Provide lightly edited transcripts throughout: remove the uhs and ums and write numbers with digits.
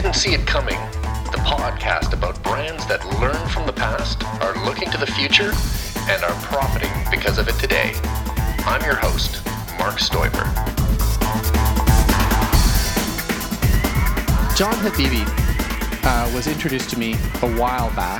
Didn't See It Coming, the podcast about brands that learn from the past, are looking to the future, and are profiting because of it today. I'm your host, Mark Stoiber. John Habibi was introduced to me a while back,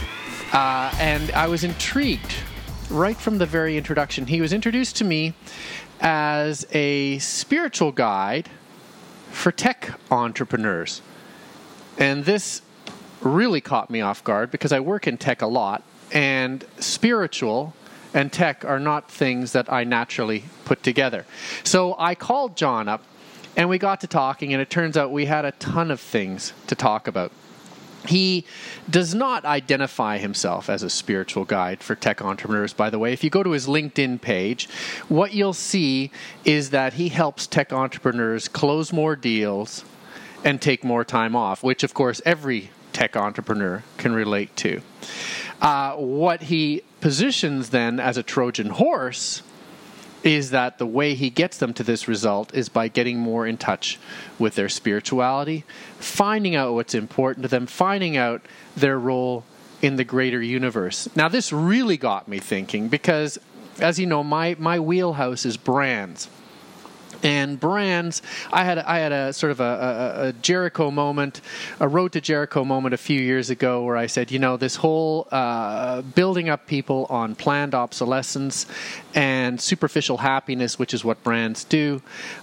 and I was intrigued right from the very introduction. He was introduced to me as a spiritual guide for tech entrepreneurs. And this really caught me off guard because I work in tech a lot, and spiritual and tech are not things that I naturally put together. So I called John up, and we got to talking, and it turns out we had a ton of things to talk about. He does not identify himself as a spiritual guide for tech entrepreneurs, by the way. If you go to his LinkedIn page, what you'll see is that he helps tech entrepreneurs close more deals and take more time off, which, of course, every tech entrepreneur can relate to. What he positions then as a Trojan horse is that the way he gets them to this result is by getting more in touch with their spirituality, finding out what's important to them, finding out their role in the greater universe. Now, this really got me thinking because, as you know, my wheelhouse is brands. And brands, I had a sort of a Jericho moment, a road to Jericho moment a few years ago where I said, you know, this whole building up people on planned obsolescence and superficial happiness, which is what brands do,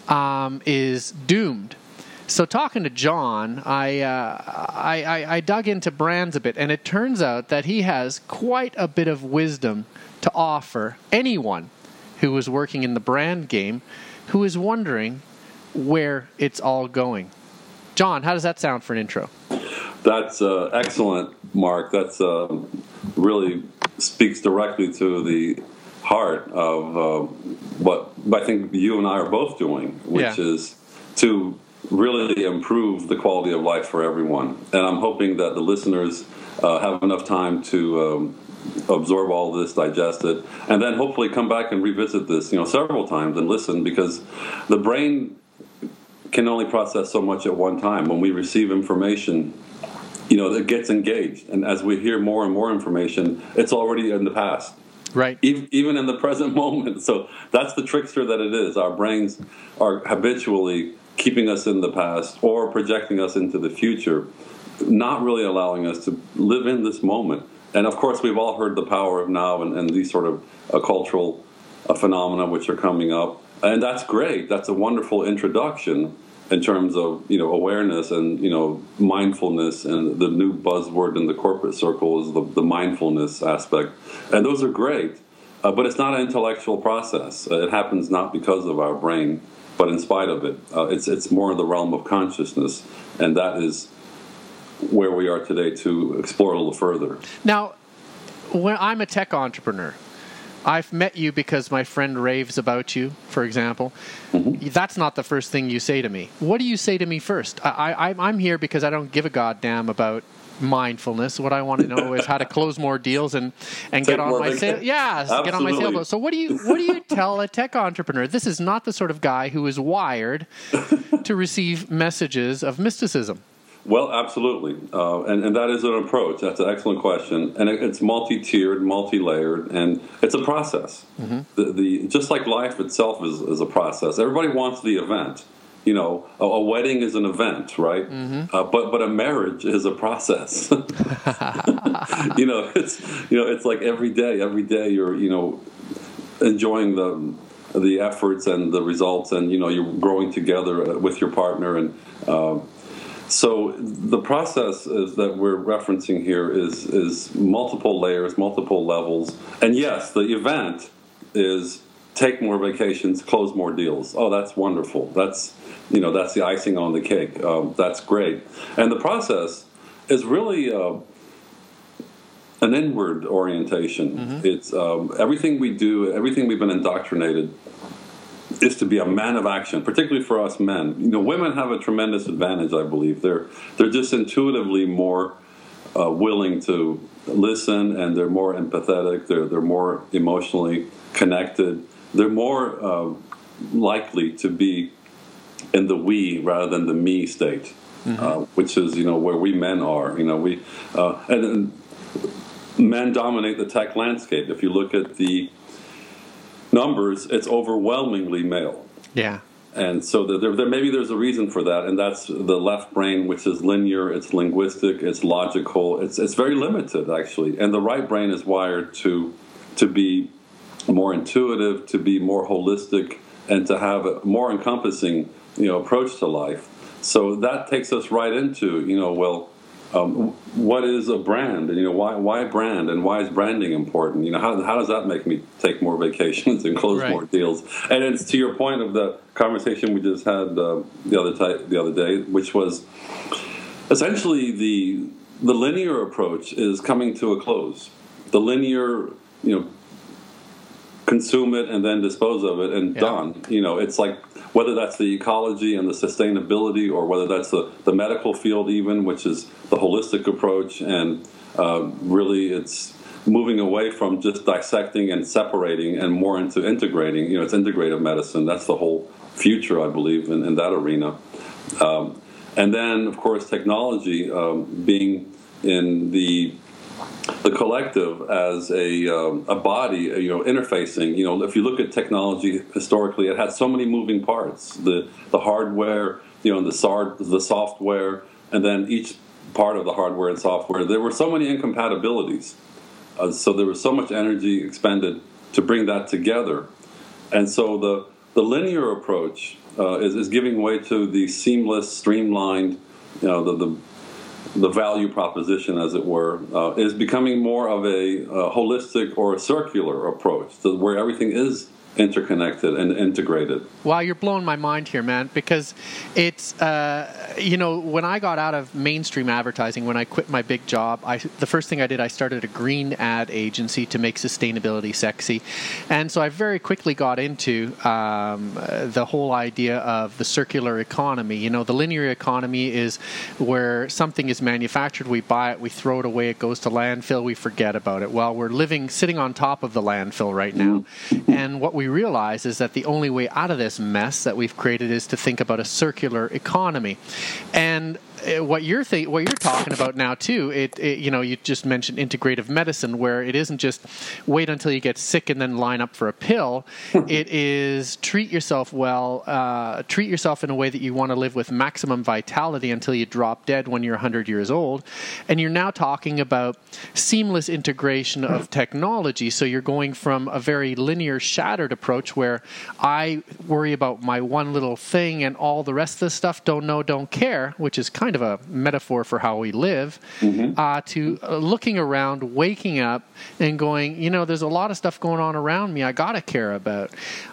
is doomed. So talking to John, I dug into brands a bit, and it turns out that he has quite a bit of wisdom to offer anyone who is working in the brand game who is wondering where it's all going. John, how does that sound for an intro? That's excellent, Mark. That's really speaks directly to the heart of what I think you and I are both doing, which is to really improve the quality of life for everyone. And I'm hoping that the listeners have enough time to absorb all this, digest it, and then hopefully come back and revisit this, several times and listen, because the brain can only process so much at one time. When we receive information, it gets engaged, and as we hear more and more information, it's already in the past. Right. Even in the present moment. So that's the trickster that it is. Our brains are habitually keeping us in the past or projecting us into the future, not really allowing us to live in this moment. And of course, we've all heard the power of now and these sort of cultural phenomena which are coming up. And that's great. That's a wonderful introduction in terms of, awareness and, mindfulness. And the new buzzword in the corporate circle is the mindfulness aspect. And those are great. But it's not an intellectual process. It happens not because of our brain, but in spite of it. It's more in the realm of consciousness. And that is where we are today to explore a little further. Now, when I'm a tech entrepreneur, I've met you because my friend raves about you, for example. Mm-hmm. That's not the first thing you say to me. What do you say to me first? I'm here because I don't give a goddamn about mindfulness. What I want to know is how to close more deals and get on my sale. Yeah, get on my sailboat. So what do you tell a tech entrepreneur? This is not the sort of guy who is wired to receive messages of mysticism. Well, absolutely, and that is an approach. That's an excellent question, and it's multi-tiered, multi-layered, and it's a process. Mm-hmm. Just like life itself is a process. Everybody wants the event. A wedding is an event, right? Mm-hmm. But a marriage is a process. It's like every day you're enjoying the efforts and the results, and you're growing together with your partner and. So the process that we're referencing here is multiple layers, multiple levels. And yes, the event is take more vacations, close more deals. Oh, that's wonderful. That's the icing on the cake. That's great. And the process is really an inward orientation. Mm-hmm. It's everything we do, everything we've been indoctrinated is to be a man of action, particularly for us men. Women have a tremendous advantage, I believe. They're just intuitively more willing to listen, and they're more empathetic. They're more emotionally connected. They're more likely to be in the we rather than the me state. which is where we men are. And men dominate the tech landscape. If you look at the numbers, it's overwhelmingly male. Yeah. And so there maybe there's a reason for that, and that's the left brain, which is linear, it's linguistic, it's logical, it's very limited actually, and the right brain is wired to be more intuitive, to be more holistic, and to have a more encompassing approach to life. So that takes us right into what is a brand, and why brand, and why is branding important? How does that make me take more vacations and close more deals? And it's to your point of the conversation we just had the other day, which was essentially the linear approach is coming to a close. The linear, consume it and then dispose of it and done. It's like, whether that's the ecology and the sustainability, or whether that's the medical field even, which is the holistic approach, and really it's moving away from just dissecting and separating and more into integrating. It's integrative medicine. That's the whole future, I believe, in that arena. And then, of course, technology being in the collective as a body, interfacing. If you look at technology historically, it had so many moving parts: the hardware, and the software, and then each part of the hardware and software. There were so many incompatibilities, so there was so much energy expended to bring that together, and so the linear approach is giving way to the seamless, streamlined, the value proposition, as it were, is becoming more of a holistic or a circular approach, where everything is interconnected and integrated. Wow, you're blowing my mind here, man, because it's, when I got out of mainstream advertising, when I quit my big job, the first thing I did, I started a green ad agency to make sustainability sexy. And so I very quickly got into the whole idea of the circular economy. The linear economy is where something is manufactured, we buy it, we throw it away, it goes to landfill, we forget about it. Well, we're sitting on top of the landfill right now. And what we realize is that the only way out of this mess that we've created is to think about a circular economy. And what you're talking about now too, you just mentioned integrative medicine, where it isn't just wait until you get sick and then line up for a pill. It is treat yourself well, treat yourself in a way that you want to live with maximum vitality until you drop dead when you're 100 years old. And you're now talking about seamless integration of technology. So you're going from a very linear, shattered approach where I worry about my one little thing and all the rest of the stuff, don't know, don't care, which is kind of a metaphor for how we live, to looking around, waking up, and going, there's a lot of stuff going on around me I got to care about.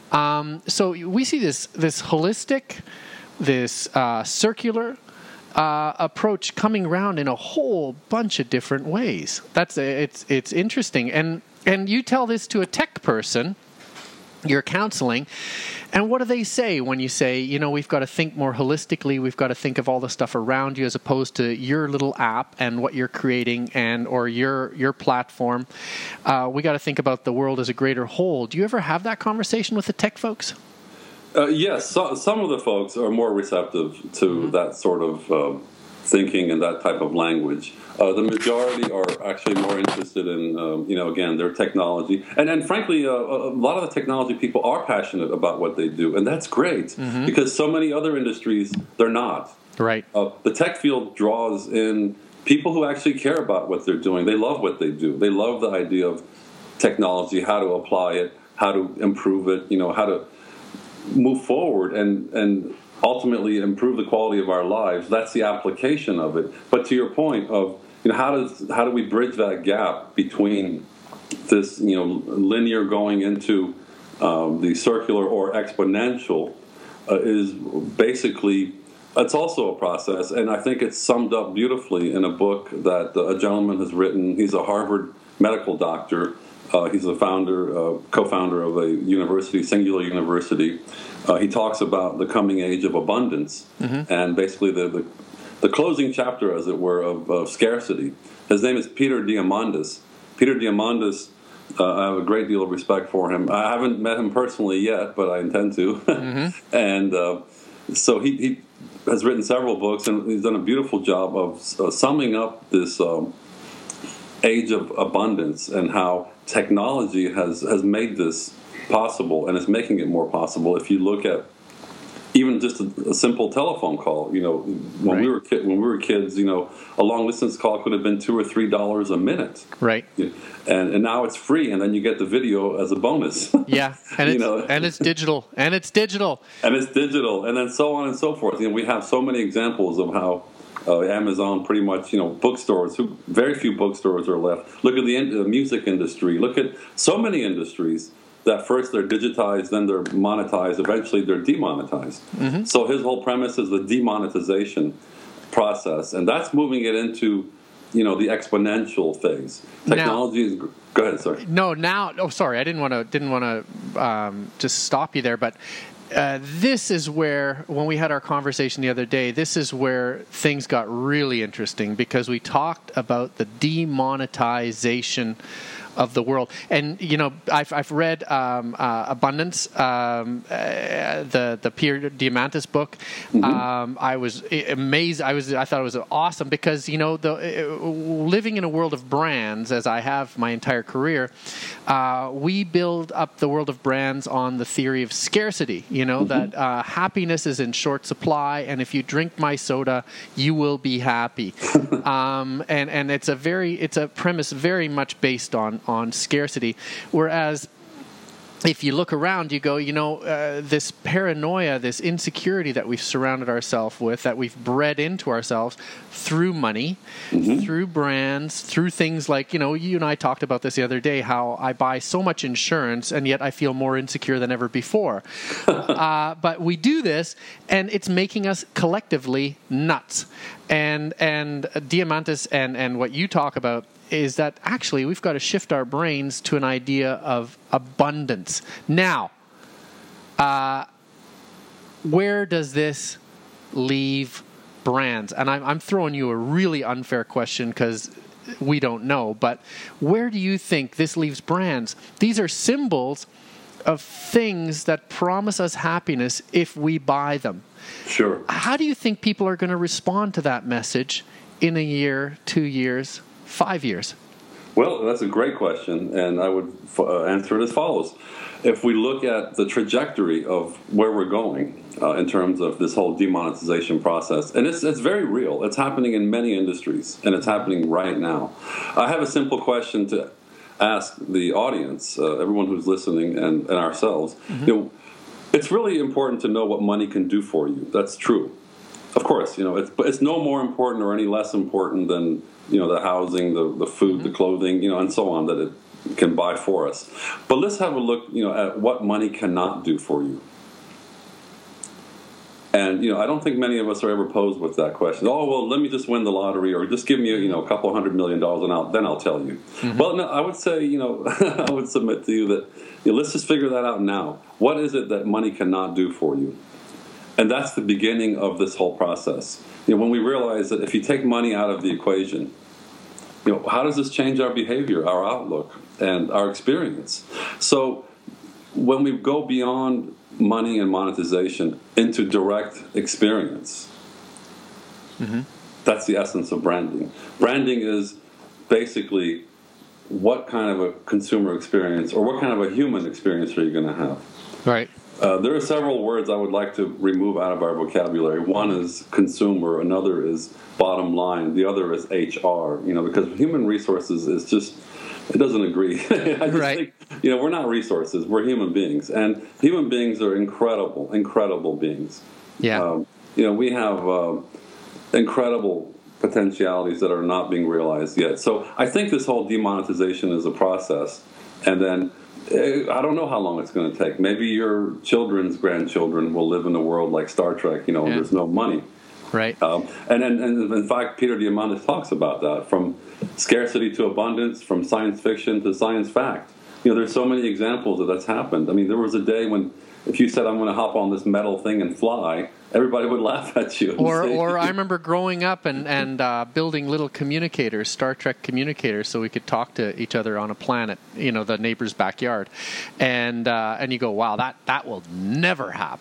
So we see this holistic, this circular approach coming around in a whole bunch of different ways. It's interesting. And you tell this to a tech person, you're counseling, and what do they say when you say, we've got to think more holistically, we've got to think of all the stuff around you as opposed to your little app and what you're creating or your platform. We got to think about the world as a greater whole. Do you ever have that conversation with the tech folks? Yes, some of the folks are more receptive to that sort of thinking and that type of language. The majority are actually more interested in, again, their technology. And frankly, a lot of the technology people are passionate about what they do, and that's great, because so many other industries, they're not. Right. The tech field draws in people who actually care about what they're doing. They love what they do. They love the idea of technology, how to apply it, how to improve it, how to move forward and ultimately improve the quality of our lives. That's the application of it. But to your point of, how do we bridge that gap between this, linear going into the circular or exponential is basically, it's also a process. And I think it's summed up beautifully in a book that a gentleman has written. He's a Harvard medical doctor. He's a co-founder of a university, Singular University. He talks about the coming age of abundance and basically the closing chapter, as it were, of scarcity. His name is Peter Diamandis. Peter Diamandis, I have a great deal of respect for him. I haven't met him personally yet, but I intend to. And so he has written several books, and he's done a beautiful job of summing up this age of abundance and how technology has made this possible, and is making it more possible. If you look at even just a simple telephone call, when Right. we were kids, a long distance call could have been $2 or $3 a minute, Right. and now it's free, and then you get the video as a bonus. Yeah, and it's digital, and it's digital, and then so on and so forth. We have so many examples of how Amazon pretty much, bookstores. Very few bookstores are left. Look at the music industry. Look at so many industries that first they're digitized, then they're monetized, eventually they're demonetized. Mm-hmm. So his whole premise is the demonetization process, and that's moving it into, the exponential phase. Technology is. Go ahead, sorry. No, now. Oh, sorry. I didn't want to just stop you there, but this is where, when we had our conversation the other day, this is where things got really interesting, because we talked about the demonetization of the world. And I've read Abundance, the Peter Diamandis book. Mm-hmm. I was amazed. I thought it was awesome, because living in a world of brands, as I have my entire career, we build up the world of brands on the theory of scarcity. Mm-hmm. That happiness is in short supply, and if you drink my soda, you will be happy. And it's a premise very much based on scarcity, whereas if you look around, you go, this paranoia, this insecurity that we've surrounded ourselves with, that we've bred into ourselves through money, mm-hmm. through brands, through things like, you and I talked about this the other day, how I buy so much insurance and yet I feel more insecure than ever before. But we do this, and it's making us collectively nuts. And Diamandis and what you talk about is that actually we've got to shift our brains to an idea of abundance. Now, where does this leave brands? And I'm throwing you a really unfair question, because we don't know, but where do you think this leaves brands? These are symbols of things that promise us happiness if we buy them. Sure. How do you think people are going to respond to that message in a year, 2 years, 5 years? Well, that's a great question, and I would answer it as follows. If we look at the trajectory of where we're going in terms of this whole demonetization process, and it's very real. It's happening in many industries, and it's happening right now. I have a simple question to ask the audience, everyone who's listening, and ourselves. Mm-hmm. It's really important to know what money can do for you. That's true. Of course, it's no more important or any less important than the housing, the food, mm-hmm. the clothing, and so on that it can buy for us. But let's have a look, at what money cannot do for you. And I don't think many of us are ever posed with that question. Oh, well, let me just win the lottery, or just give me a couple $100 million, and then I'll tell you. Mm-hmm. Well, no, I would say I would submit to you that let's just figure that out now. What is it that money cannot do for you? And that's the beginning of this whole process. When we realize that if you take money out of the equation, how does this change our behavior, our outlook, and our experience? So when we go beyond money and monetization into direct experience, mm-hmm. that's the essence of branding. Branding is basically what kind of a consumer experience or what kind of a human experience are you going to have? Right. There are several words I would like to remove out of our vocabulary. One is consumer, another is bottom line, the other is HR, because human resources is just, it doesn't agree. I just right. think, we're not resources, we're human beings. And human beings are incredible, incredible beings. Yeah. We have incredible potentialities that are not being realized yet. So I think this whole demonetization is a process. And then I don't know how long it's going to take. Maybe your children's grandchildren will live in a world like Star Trek, there's no money. Right. And in fact, Peter Diamandis talks about that, from scarcity to abundance, from science fiction to science fact. There's so many examples that's happened. I mean, there was a day when if you said, I'm going to hop on this metal thing and fly, everybody would laugh at you. Or I remember growing up and building little communicators, Star Trek communicators, so we could talk to each other on a planet, the neighbor's backyard. And you go, wow, that will never happen.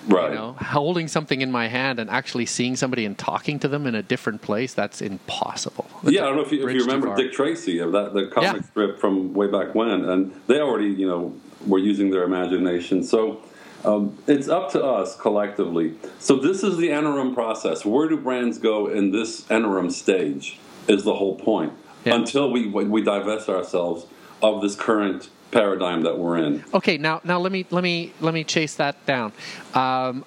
Right. You know, holding something in my hand and actually seeing somebody and talking to them in a different place, that's impossible. That's I don't know if you remember Dick Tracy, of the comic strip from way back when, and they already, were using their imagination. So it's up to us collectively. So this is the interim process. Where do brands go in this interim stage is the whole point, until we divest ourselves of this current paradigm that we're in. Okay, now let me chase that down. I'm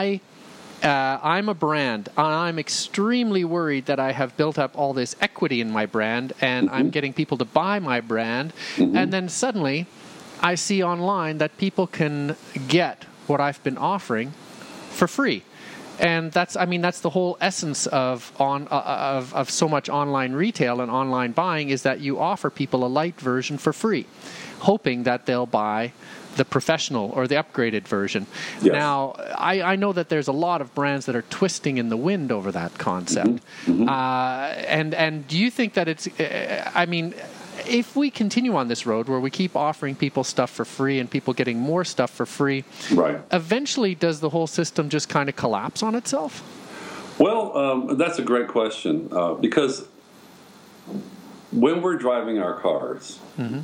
a brand. I'm extremely worried that I have built up all this equity in my brand, and I'm getting people to buy my brand, and then suddenly I see online that people can get what I've been offering for free. And that's the whole essence of so much online retail and online buying, is that you offer people a light version for free, hoping that they'll buy the professional or the upgraded version. Yes. Now, I know that there's a lot of brands that are twisting in the wind over that concept. And do you think that it's, if we continue on this road where we keep offering people stuff for free and people getting more stuff for free, right, eventually does the whole system just kind of collapse on itself? Well, that's a great question, because when we're driving our cars,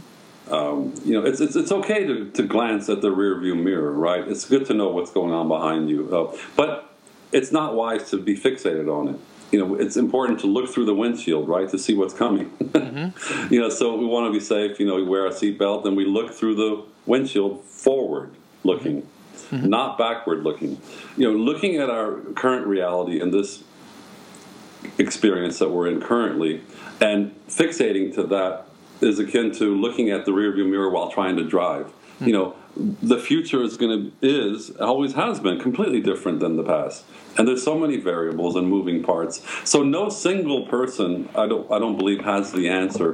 it's okay to glance at the rear view mirror, right? It's good to know what's going on behind you, but it's not wise to be fixated on it. It's important to look through the windshield, right, to see what's coming. So we want to be safe. We wear a seatbelt and we look through the windshield forward looking, not backward looking. Looking at our current reality and this experience that we're in currently, and fixating to that is akin to looking at the rearview mirror while trying to drive. The future always has been completely different than the past, and there's so many variables and moving parts. So no single person, I don't believe, has the answer.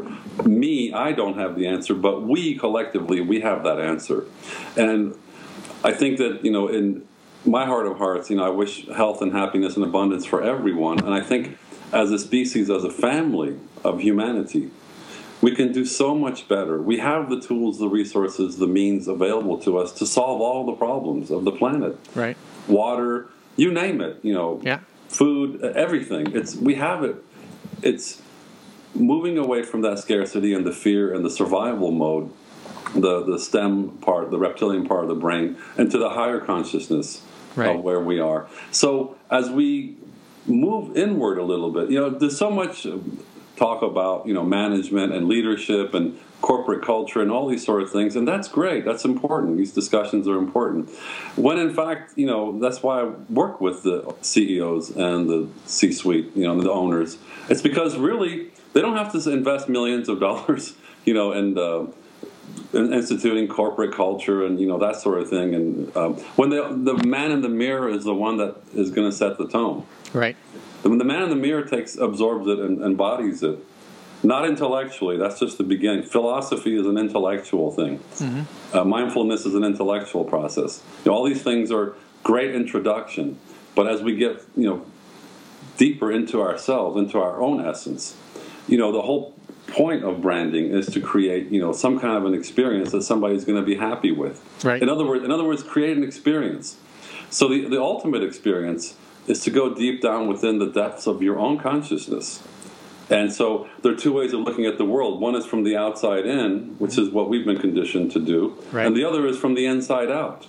I don't have the answer, but we collectively, we have that answer. And I think that in my heart of hearts, I wish health and happiness and abundance for everyone. And I think as a species, as a family of humanity, we can do so much better. We have the tools, the resources, the means available to us to solve all the problems of the planet. Right. Water, you name it, food, everything. We have it. It's moving away from that scarcity and the fear and the survival mode, the STEM part, the reptilian part of the brain, and to the higher consciousness of where we are. So as we move inward a little bit, there's so much talk about management and leadership and corporate culture and all these sort of things, and that's great. That's important. These discussions are important. When in fact, that's why I work with the CEOs and the C-suite, and the owners. It's because really they don't have to invest millions of dollars, in instituting corporate culture and that sort of thing. And when the man in the mirror is the one that is going to set the tone. Right. When the man in the mirror absorbs it and embodies it, not intellectually, that's just the beginning. Philosophy is an intellectual thing. Mindfulness is an intellectual process. All these things are great introduction, but as we get deeper into ourselves, into our own essence, the whole point of branding is to create some kind of an experience that somebody's going to be happy with. Right. In other words, create an experience. So the ultimate experience is to go deep down within the depths of your own consciousness. And so there are two ways of looking at the world. One is from the outside in, which is what we've been conditioned to do, and the other is from the inside out.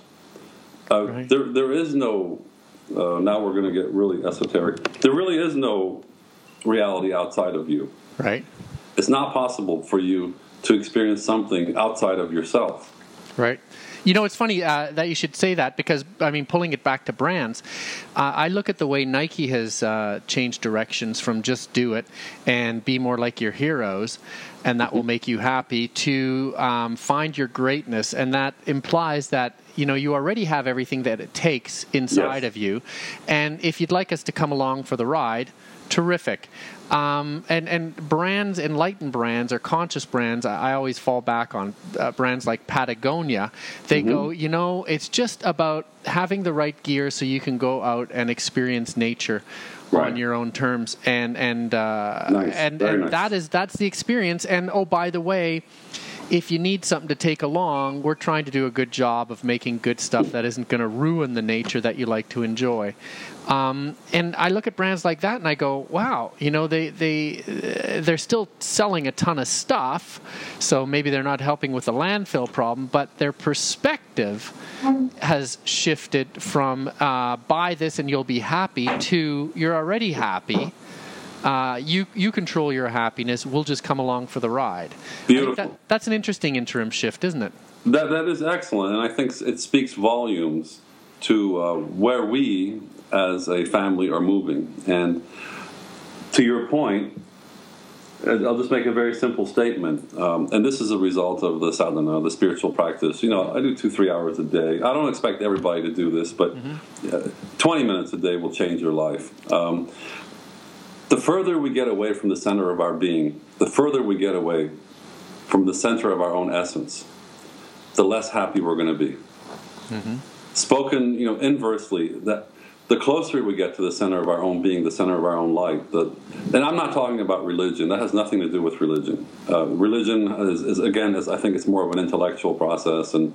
There is no, now we're going to get really esoteric, there really is no reality outside of you. Right. It's not possible for you to experience something outside of yourself. Right. It's funny that you should say that, because, pulling it back to brands, I look at the way Nike has changed directions from just do it and be more like your heroes, and that will make you happy, to find your greatness. And that implies that, you already have everything that it takes inside of you. And if you'd like us to come along for the ride, terrific. And brands, enlightened brands or conscious brands, I always fall back on brands like Patagonia. They go, it's just about having the right gear so you can go out and experience nature on your own terms. And nice. that's the experience. And oh, by the way, if you need something to take along, we're trying to do a good job of making good stuff that isn't going to ruin the nature that you like to enjoy. And I look at brands like that and I go, wow, they're still selling a ton of stuff, so maybe they're not helping with the landfill problem, but their perspective has shifted from buy this and you'll be happy to you're already happy. You control your happiness. We'll just come along for the ride. Beautiful. That's an interesting interim shift, isn't it? That is excellent, and I think it speaks volumes to where we as a family are moving. And to your point, I'll just make a very simple statement, and this is a result of the sadhana, the spiritual practice. I do 2-3 hours a day. I don't expect everybody to do this, but 20 minutes a day will change your life. The further we get away from the center of our being, the further we get away from the center of our own essence, the less happy we're going to be. Spoken, inversely, that the closer we get to the center of our own being, the center of our own light, and I'm not talking about religion. That has nothing to do with religion. Religion is I think it's more of an intellectual process, and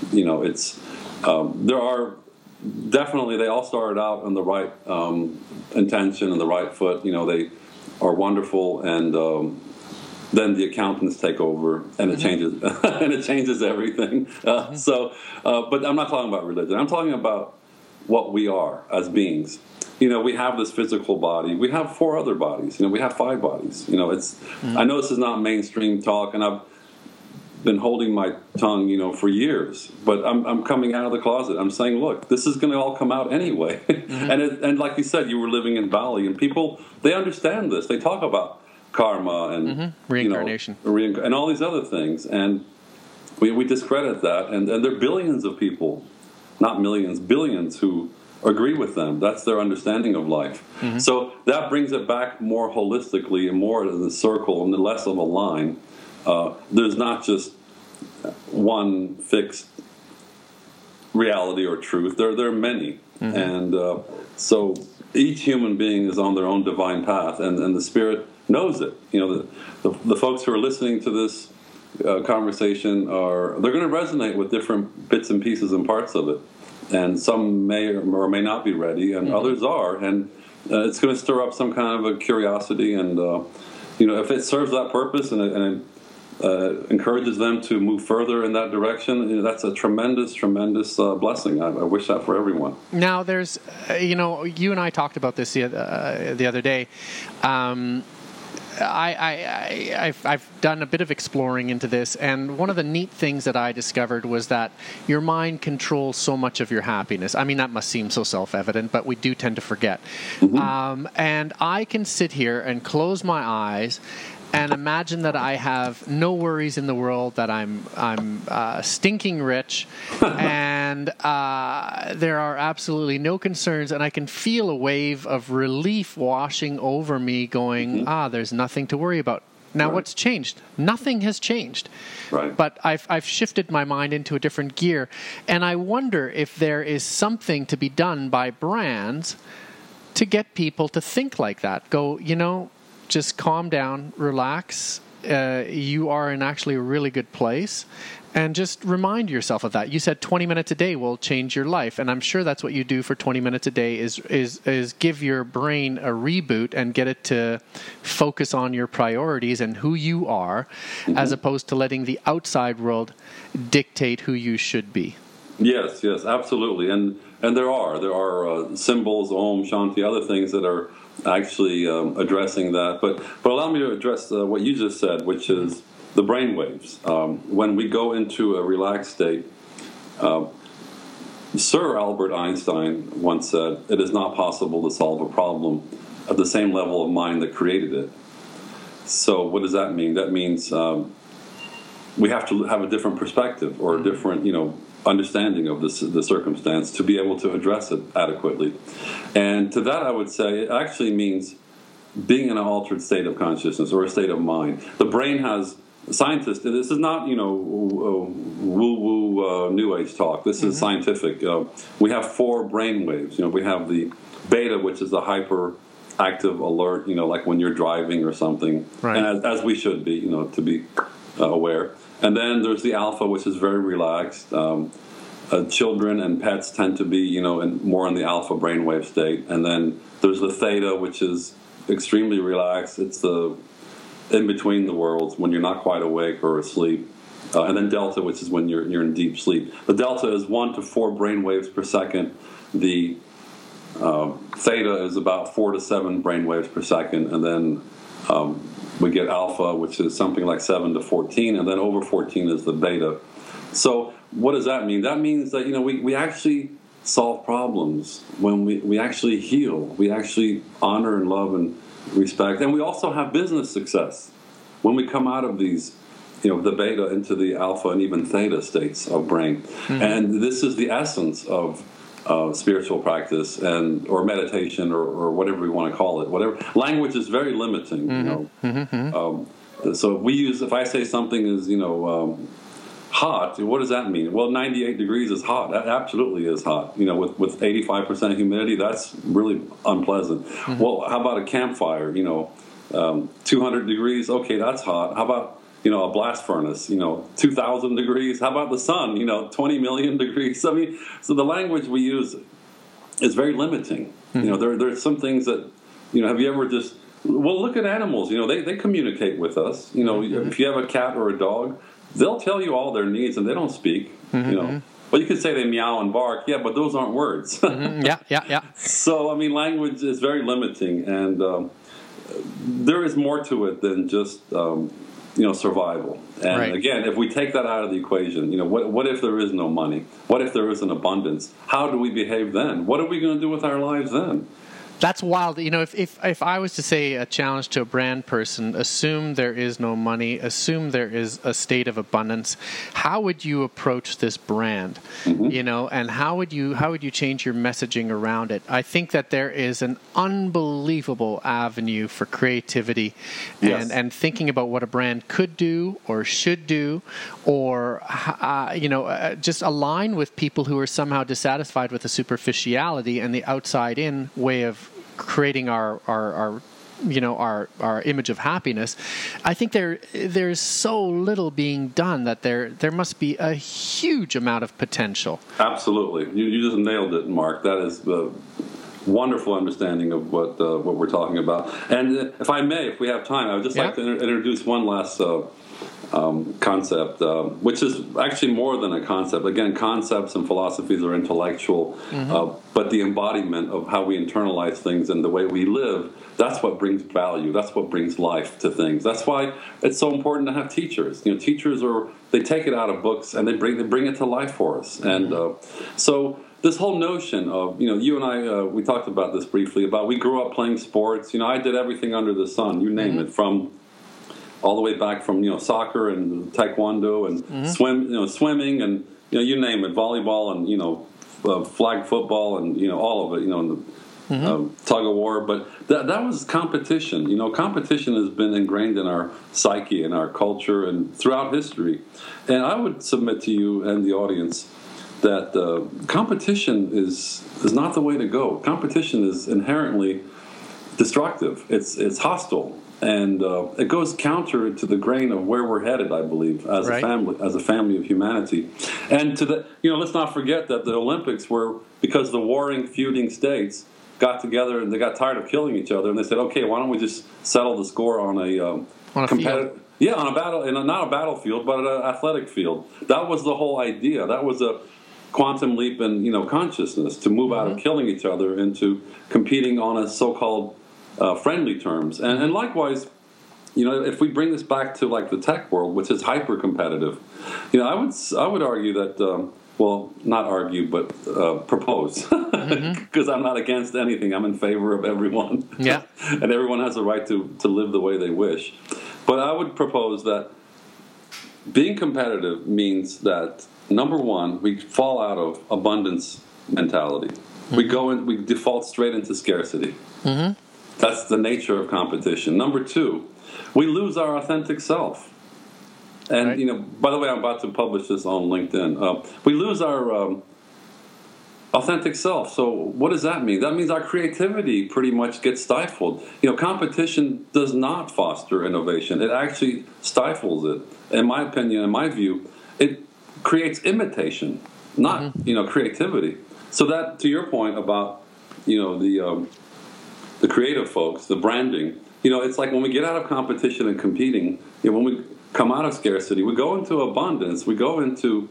there are definitely, they all started out on the right intention and the right foot. They are wonderful, and then the accountants take over, and it changes, and it changes everything. But I'm not talking about religion. I'm talking about what we are as beings. We have this physical body. We have 4 other bodies. We have 5 bodies. I know this is not mainstream talk, and I've been holding my tongue, for years. But I'm coming out of the closet. I'm saying, look, this is going to all come out anyway. And like you said, you were living in Bali, and people, they understand this. They talk about karma and reincarnation, and all these other things, and we discredit that. And there are billions of people, not millions, billions, who agree with them. That's their understanding of life. So that brings it back more holistically and more in the circle and less of a line. There's not just one fixed reality or truth. There are many. And so each human being is on their own divine path, and the Spirit knows it. The folks who are listening to this conversation they're going to resonate with different bits and pieces and parts of it, and some may or may not be ready, and others are, and it's going to stir up some kind of a curiosity, and if it serves that purpose and encourages them to move further in that direction, that's a tremendous blessing. I wish that for everyone. Now, there's you and I talked about this the other day. I've done a bit of exploring into this, and one of the neat things that I discovered was that your mind controls so much of your happiness. I mean, that must seem so self-evident, but we do tend to forget. And I can sit here and close my eyes and imagine that I have no worries in the world, that I'm stinking rich, and there are absolutely no concerns, and I can feel a wave of relief washing over me going, there's nothing to worry about. Now, what's changed? Nothing has changed. Right. But I've shifted my mind into a different gear, and I wonder if there is something to be done by brands to get people to think like that. Go, just calm down, relax. You are in actually a really good place, and just remind yourself of that. You said 20 minutes a day will change your life, and I'm sure that's what you do for 20 minutes a day is give your brain a reboot and get it to focus on your priorities and who you are, as opposed to letting the outside world dictate who you should be. Yes, absolutely. And there are symbols, Om, Shanti, other things that are actually addressing that. But allow me to address what you just said, which is the brain waves. When we go into a relaxed state, Sir Albert Einstein once said, it is not possible to solve a problem at the same level of mind that created it. So what does that mean? That means we have to have a different perspective or a different, understanding of the circumstance to be able to address it adequately. And to that I would say it actually means being in an altered state of consciousness or a state of mind. The brain has scientists, this is not woo-woo New Age talk, this is scientific. We have 4 brain waves. We have the beta, which is the hyperactive alert, like when you're driving or something, and as we should be, to be aware. And then there's the alpha, which is very relaxed. Children and pets tend to be, more in the alpha brainwave state. And then there's the theta, which is extremely relaxed. It's the in between the worlds when you're not quite awake or asleep. And then delta, which is when you're in deep sleep. The delta is 1 to 4 brain waves per second. The theta is about 4 to 7 brain waves per second. And then we get alpha, which is something like 7 to 14. And then over 14 is the beta. So what does that mean? That means that, we actually solve problems when we actually heal. We actually honor and love and respect. And we also have business success when we come out of these, the beta into the alpha and even theta states of brain. Mm-hmm. And this is the essence of spiritual practice or meditation or whatever we want to call it. Whatever language is very limiting. Mm-hmm. Mm-hmm. So if I say something is hot, what does that mean? Well, 98 degrees is hot. That absolutely is hot. With 85% humidity, that's really unpleasant. Mm-hmm. Well, how about a campfire? 200 degrees. Okay, that's hot. How about a blast furnace, 2,000 degrees. How about the sun, 20 million degrees? I mean, so the language we use is very limiting. Mm-hmm. There's some things that, have you ever look at animals, they communicate with us. Mm-hmm. If you have a cat or a dog, they'll tell you all their needs and they don't speak, mm-hmm. Well, you could say they meow and bark, but those aren't words. Mm-hmm. Yeah. So, language is very limiting, and there is more to it than just survival. And right. Again, if we take that out of the equation, what if there is no money? What if there is an abundance? How do we behave then? What are we going to do with our lives then? That's wild. If I was to say a challenge to a brand person, assume there is no money, assume there is a state of abundance, how would you approach this brand? Mm-hmm. And how would you change your messaging around it? I think that there is an unbelievable avenue for creativity and thinking about what a brand could do or should do, or just align with people who are somehow dissatisfied with the superficiality and the outside-in way of creating our image of happiness. I think there's so little being done that there must be a huge amount of potential. Absolutely, you just nailed it, Mark. That is a wonderful understanding of what we're talking about. And if I may, if we have time, I would just like to introduce one last concept, which is actually more than a concept. Again, concepts and philosophies are intellectual, mm-hmm. But the embodiment of how we internalize things and the way we live, that's what brings value. That's what brings life to things. That's why it's so important to have teachers. Teachers they take it out of books and they bring it to life for us. And so this whole notion of, you and I, we talked about this briefly, about we grew up playing sports. I did everything under the sun, you name mm-hmm. it, from all the way back from soccer and taekwondo and mm-hmm. Swimming and you name it, volleyball and flag football and all of it, and the mm-hmm. Tug of war. But that was competition. Competition has been ingrained in our psyche and our culture and throughout history. And I would submit to you and the audience that competition is not the way to go. Competition is inherently destructive. It's hostile. And it goes counter to the grain of where we're headed, I believe, as a family of humanity. And let's not forget that the Olympics were because the warring, feuding states got together and they got tired of killing each other, and they said, "Okay, why don't we just settle the score on a competitive, on a battle, not a battlefield, but an athletic field." That was the whole idea. That was a quantum leap in consciousness to move mm-hmm. out of killing each other into competing on a so-called friendly terms. And likewise, if we bring this back to like the tech world, which is hyper competitive, I would argue that not argue, but propose, because mm-hmm. I'm not against anything. I'm in favor of everyone. Yeah. And everyone has a right to live the way they wish. But I would propose that being competitive means that, number one, we fall out of abundance mentality. Mm-hmm. We default straight into scarcity. Mm-hmm. That's the nature of competition. Number two, we lose our authentic self. And, by the way, I'm about to publish this on LinkedIn. We lose our Authentic self. So what does that mean? That means our creativity pretty much gets stifled. Competition does not foster innovation. It actually stifles it. In my opinion, in my view, it creates imitation, not creativity. So that, to your point about the creative folks, the branding. It's like when we get out of competition and competing. When we come out of scarcity, we go into abundance. We go into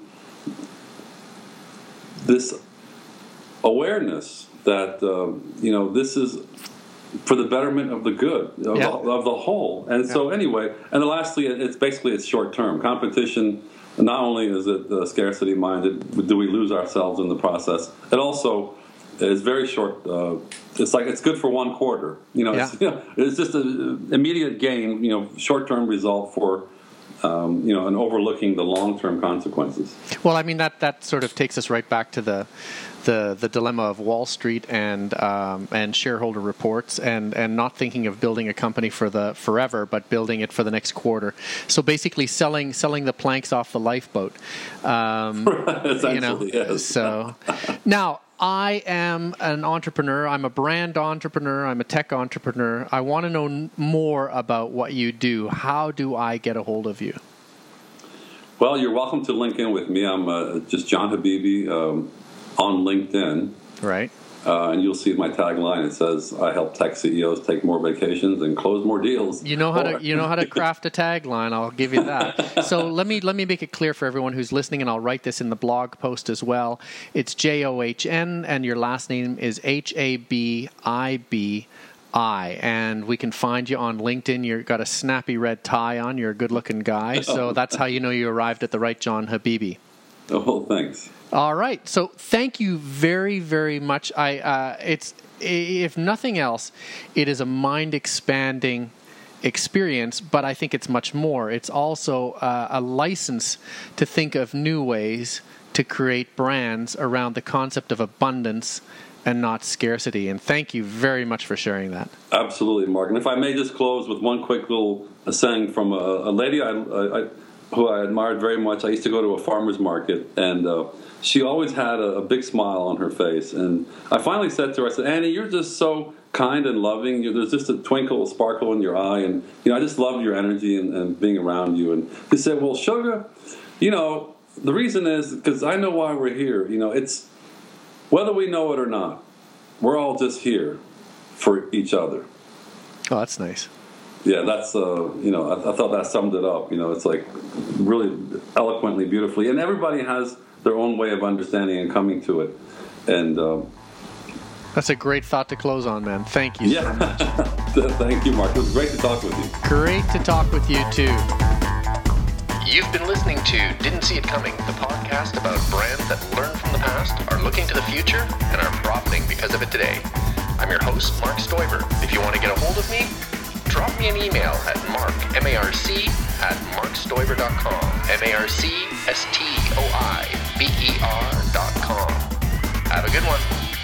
this awareness that this is for the betterment of the good of the whole. And so anyway, and then lastly, it's short term competition. Not only is it scarcity minded, do we lose ourselves in the process? It also is very short. It's good for 1 quarter. It's just an immediate gain. Short term result for. And overlooking the long-term consequences. Well, I mean that sort of takes us right back to the dilemma of Wall Street and shareholder reports and not thinking of building a company for the forever, but building it for the next quarter. So basically, selling the planks off the lifeboat. Essentially, yes. So now. I am an entrepreneur. I'm a brand entrepreneur. I'm a tech entrepreneur. I want to know more about what you do. How do I get a hold of you? Well, you're welcome to link in with me. I'm just John Habibi on LinkedIn. Right. And you'll see my tagline. It says, "I help tech CEOs take more vacations and close more deals." You know how to craft a tagline. I'll give you that. So let me make it clear for everyone who's listening, and I'll write this in the blog post as well. It's John, and your last name is Habibi. And we can find you on LinkedIn. You've got a snappy red tie on. You're a good-looking guy, so that's how you know you arrived at the right John Habibi. Oh, thanks. All right. So thank you very, very much. It's if nothing else, it is a mind-expanding experience, but I think it's much more. It's also a license to think of new ways to create brands around the concept of abundance and not scarcity. And thank you very much for sharing that. Absolutely, Mark. And if I may just close with one quick little saying from a lady who I admired very much. I used to go to a farmer's market, and she always had a big smile on her face. And I finally said to her, I said, "Annie, you're just so kind and loving. There's just a twinkle, a sparkle in your eye. And, I just love your energy and being around you." And she said, "Well, sugar, the reason is because I know why we're here. It's whether we know it or not, we're all just here for each other." Oh, that's nice. Yeah, that's, I thought that summed it up. It's like really eloquently, beautifully. And everybody has their own way of understanding and coming to it. And that's a great thought to close on, man. Thank you so much. Thank you, Mark. It was great to talk with you. Great to talk with you, too. You've been listening to Didn't See It Coming, the podcast about brands that learn from the past, are looking to the future, and are profiting because of it today. I'm your host, Mark Stoiber. If you want to get a hold of me, drop me an email at markstoiber@markstoiber.com, markstoiber.com. Have a good one.